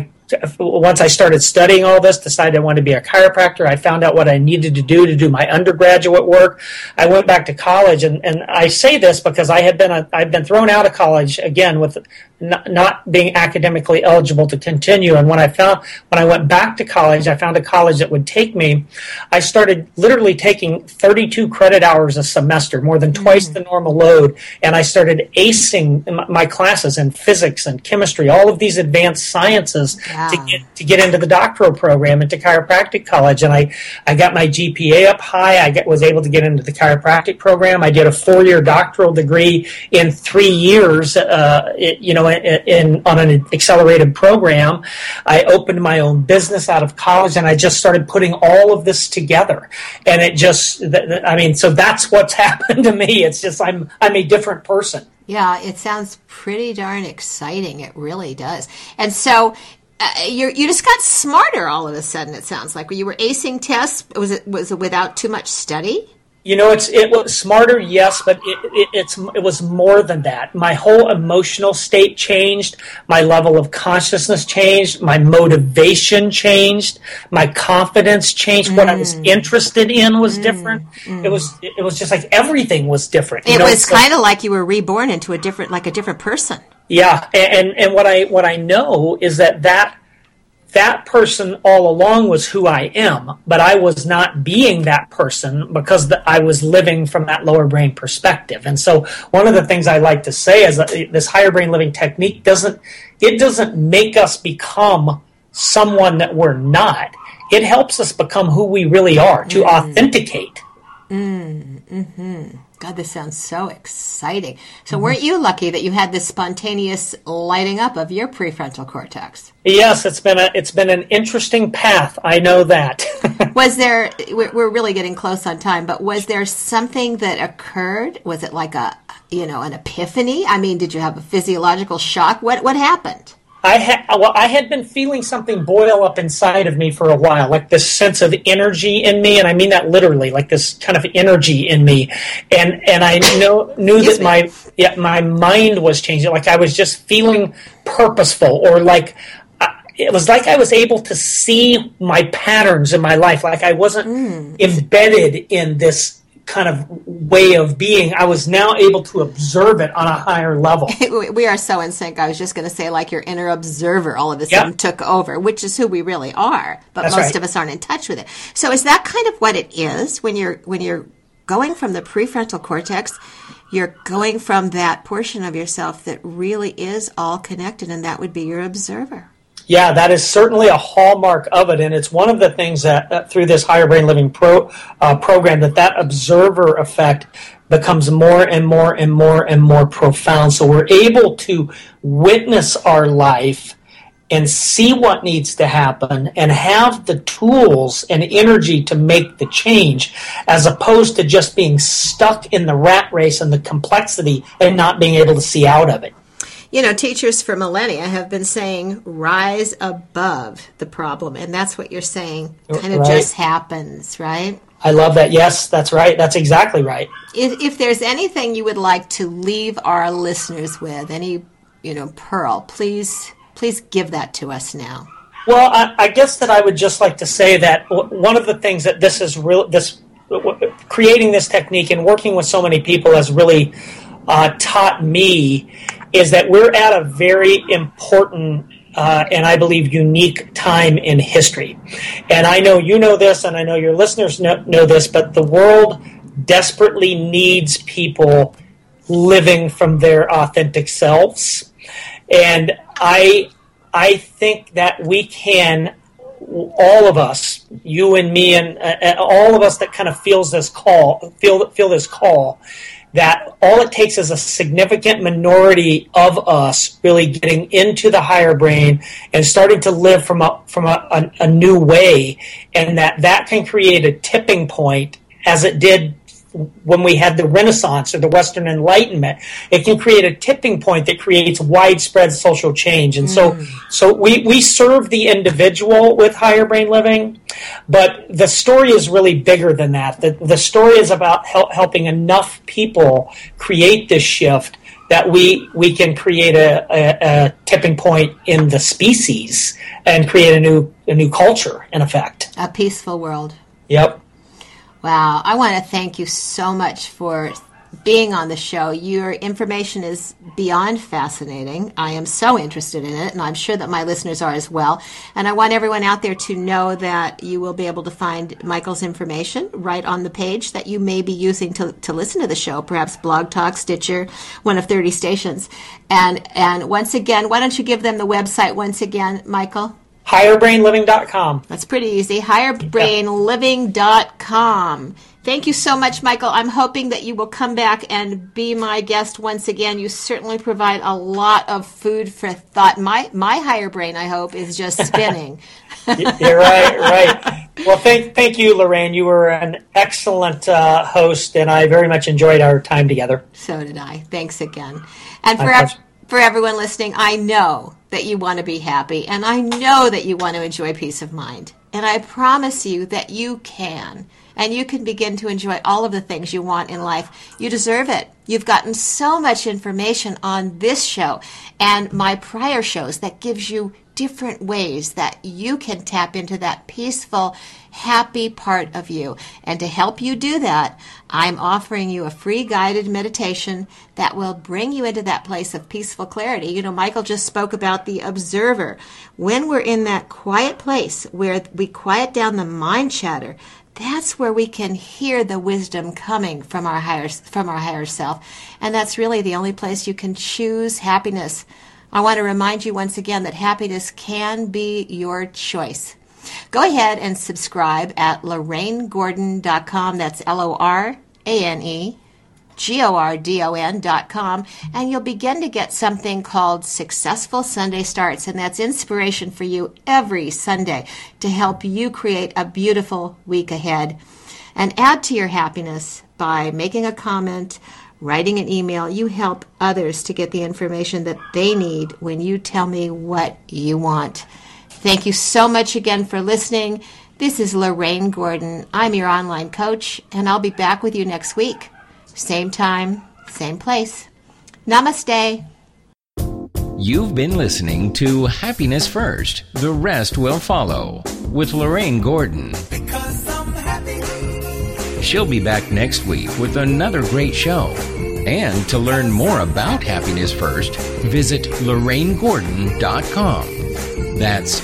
Once I started studying all this, decided I wanted to be a chiropractor. I found out what I needed to do my undergraduate work. I went back to college, and I say this because I'd been thrown out of college again with not being academically eligible to continue. And when I went back to college, I found a college that would take me. I started literally taking 32 credit hours a semester, more than twice the normal load, and I started acing my classes in physics and chemistry, all of these advanced sciences. Wow. To get into the doctoral program into chiropractic college, and I got my GPA up high. I was able to get into the chiropractic program. I did a 4-year doctoral degree in 3 years, on an accelerated program. I opened my own business out of college, and I just started putting all of this together. And so that's what's happened to me. It's just I'm a different person. Yeah, it sounds pretty darn exciting. It really does. And so you just got smarter all of a sudden, it sounds like. You were acing tests. Was it without too much study? You know, it was smarter, yes, but it was more than that. My whole emotional state changed. My level of consciousness changed. My motivation changed. My confidence changed. What I was interested in was different. It was just like everything was different. It was kind of like you were reborn into a different person. Yeah, and what I know is that person all along was who I am, but I was not being that person because I was living from that lower brain perspective. And so one of the things I like to say is that this higher brain living technique doesn't make us become someone that we're not. It helps us become who we really are, to authenticate. God, this sounds so exciting. So weren't you lucky that you had this spontaneous lighting up of your prefrontal cortex? Yes, it's been an interesting path. I know that. Was there? We're really getting close on time, but was there something that occurred? Was it like an epiphany? I mean, did you have a physiological shock? What happened? I had been feeling something boil up inside of me for a while, like this sense of energy in me, and I mean that literally, like this kind of energy in me, and I knew that my mind was changing, like I was just feeling purposeful, or like it was like I was able to see my patterns in my life, like I wasn't embedded in this kind of way of being. I was now able to observe it on a higher level. We are so in sync. I was just going to say, like, your inner observer all of a sudden took over, which is who we really are, but that's most of us aren't in touch with it. So is that kind of what it is when you're going from the prefrontal cortex? You're going from that portion of yourself that really is all connected, and that would be your observer. Yeah, that is certainly a hallmark of it, and it's one of the things that through this Higher Brain Living program that observer effect becomes more and more and more and more profound. So we're able to witness our life and see what needs to happen and have the tools and energy to make the change, as opposed to just being stuck in the rat race and the complexity and not being able to see out of it. You know, teachers for millennia have been saying, rise above the problem. And that's what you're saying kind of just happens, right? I love that. Yes, that's right. That's exactly right. If there's anything you would like to leave our listeners with, any, pearl, please give that to us now. Well, I guess that I would just like to say that one of the things that creating this technique and working with so many people has really taught me is that we're at a very important and I believe unique time in history. And I know you know this, and I know your listeners know this, but the world desperately needs people living from their authentic selves. And I think that we can, all of us, you and me, and all of us that kind of feel this call, that all it takes is a significant minority of us really getting into the higher brain and starting to live from a new way, and that can create a tipping point, as it did when we had the Renaissance or the Western Enlightenment. It can create a tipping point that creates widespread social change. And so we serve the individual with higher brain living, but the story is really bigger than that. The story is about helping enough people create this shift that we can create a tipping point in the species and create a new culture, in effect. A peaceful world. Yep. Wow. I want to thank you so much for being on the show. Your information is beyond fascinating. I am so interested in it, and I'm sure that my listeners are as well. And I want everyone out there to know that you will be able to find Michael's information right on the page that you may be using to listen to the show, perhaps Blog Talk, Stitcher, one of 30 stations. And once again, why don't you give them the website once again, Michael? HigherBrainLiving.com. That's pretty easy. HigherBrainLiving.com. Thank you so much, Michael. I'm hoping that you will come back and be my guest once again. You certainly provide a lot of food for thought. My higher brain, I hope, is just spinning. You're right. Well, thank you, Lorraine. You were an excellent host, and I very much enjoyed our time together. So did I. Thanks again. And for everyone listening, I know that you want to be happy, and I know that you want to enjoy peace of mind. And I promise you that you can. And you can begin to enjoy all of the things you want in life. You deserve it. You've gotten so much information on this show and my prior shows that gives you different ways that you can tap into that peaceful, happy part of you. And to help you do that, I'm offering you a free guided meditation that will bring you into that place of peaceful clarity. You know, Michael just spoke about the observer. When we're in that quiet place where we quiet down the mind chatter, that's where we can hear the wisdom coming from our higher self. And that's really the only place you can choose happiness. I want to remind you once again that happiness can be your choice. Go ahead and subscribe at LorraineGordon.com. That's LorraineGordon.com, and you'll begin to get something called Successful Sunday Starts, and that's inspiration for you every Sunday to help you create a beautiful week ahead. And add to your happiness by making a comment, writing an email. You help others to get the information that they need when you tell me what you want. Thank you so much again for listening. This is Lorraine Gordon. I'm your online coach, and I'll be back with you next week. Same time, same place. Namaste. You've been listening to Happiness First, the Rest Will Follow, with Lorraine Gordon. Because I'm happy. She'll be back next week with another great show. And to learn more about Happiness First, visit LorraineGordon.com. That's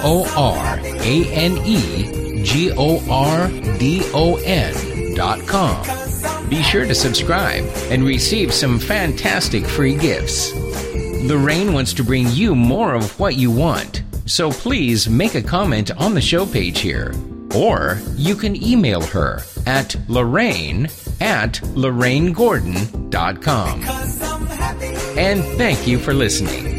LorraineGordon.com. Be sure to subscribe and receive some fantastic free gifts. Lorraine wants to bring you more of what you want. So please make a comment on the show page here. Or you can email her at Lorraine@LorraineGordon.com. And thank you for listening.